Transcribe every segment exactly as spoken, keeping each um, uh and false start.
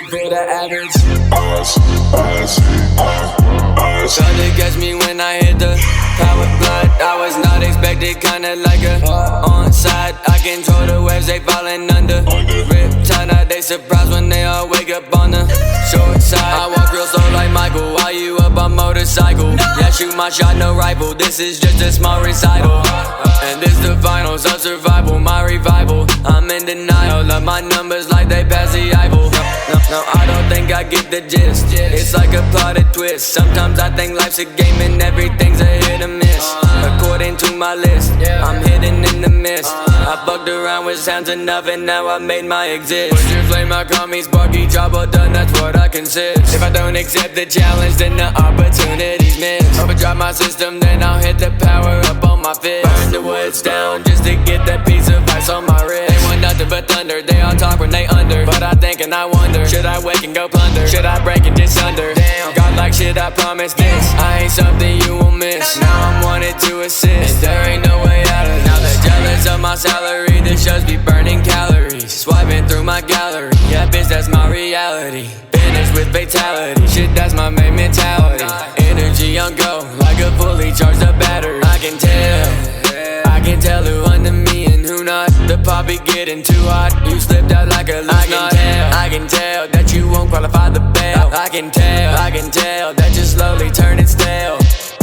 for the average. Eyes, eyes, eyes. Tried to catch me when I hit the power blood. I was not expected, kinda like a onside. I control the waves, they falling under. Rip China, they surprised when they all wake up on the short side. I walk real slow like Michael, while you up on motorcycle. Yeah, shoot my shot, no rifle. This is just a small recital, and this the finals of survival, my revival. I'm in denial of my numbers like they pass the Eiffel. No, no, I don't think I get the gist. It's like a plotted twist. Sometimes I think life's a game and everything's a hit or miss. According to my list, I'm hidden in the mist. I bugged around with sounds enough and now I made my exist. Push your flame, I call me Sparky, trouble done, that's what I consist. If I don't accept the challenge, then the opportunity's missed. Overdrive my system, then I'll hit the power up on my fist. Burn the woods down just to get that piece of ice on my wrist. They want nothing but thunder, they all talk when they under. But I think and I wonder, should I wake and go plunder? Should I break and disunder? Damn, God like shit, I promise this. I ain't something you will miss. Now I'm wanted to assist, there ain't no way out of this. Now they're jealous of my salary, the shows be burning calories. Swiping through my gallery, yeah bitch that's my reality. Finished with fatality, shit that's my main mentality. Energy on go, like a fully charged up battery. I can tell, I can tell who under me and who not. The poppy getting too hot, you slipped out like a loose I can knot. tell, I can tell that you won't qualify the bail. I can tell, I can tell that you're slowly turning stale.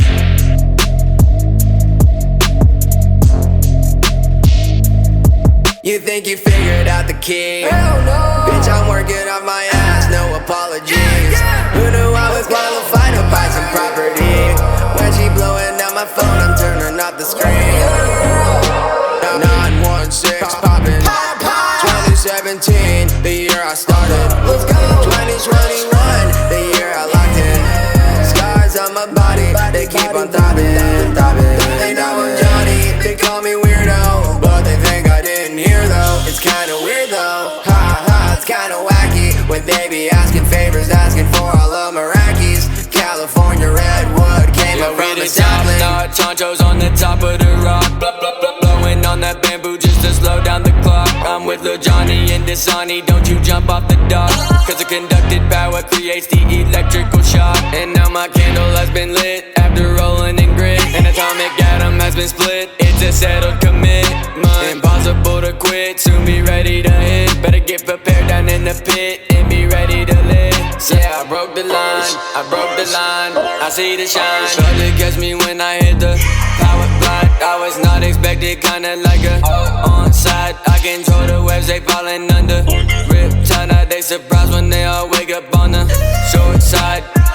You think you figured out the key? Hell no. Bitch, I'm working off my ass, no apologies. Who knew I was qualified to buy some property? When she blowing out my phone, I'm turning off the screen. nine one six poppin'. twenty seventeen, the year I started. twenty twenty-one, the year I locked in. Scars on my body, they keep on throbbing. They know I'm Johnny, they call me weirdo, but they think I didn't hear though. It's kinda weird though, ha ha, it's kinda wacky. When they be asking favors, asking for all of Meraki's. California redwood came up from the sapling. Nah, chonchos on the top of the rock, blah, blah, blah, blowing on that bamboo just to slow down the clock. I'm with Lil Johnny and Dasani, don't you jump off the dock, cause the conducted power creates the electrical shock. And now my candle has been lit after rolling in grit. An atomic atom has been split, it's a settled commitment. Impossible to quit, soon be ready to hit. Better get prepared down in the pit and be ready to live. Yeah, I broke the line, I broke the line, I see the shine. Tried to catch me when I hit the power block. I was not expected, kinda like a onside. I control the waves, they falling under. Rip China, they surprised when they all wake up on the short side.